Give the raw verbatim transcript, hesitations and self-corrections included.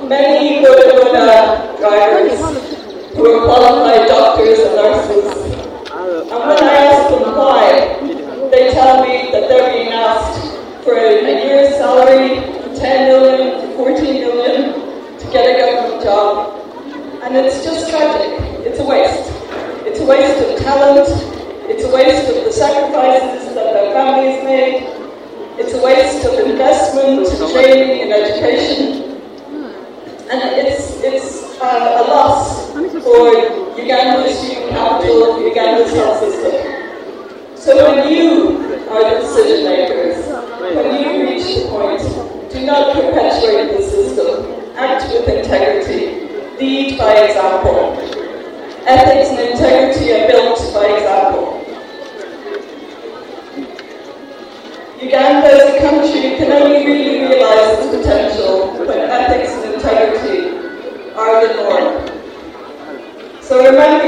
many Buddha Buddha drivers who are qualified doctors and nurses. And when I ask them why, they tell me that they're being asked for a year's salary, ten million, fourteen million, to get a government job. And it's just tragic. It's a waste. It's a waste of talent. It's a waste of the sacrifices that their families made. It's a waste of investment, training, and education. And it's it's uh, a loss for Uganda's human capital, Uganda's health system. So when you are the decision makers, when you reach the point, do not perpetuate the system. Act with integrity. Lead by example. Ethics and integrity are built by example. Uganda as a country can only really realize its potential when ethics and integrity are the norm. So remember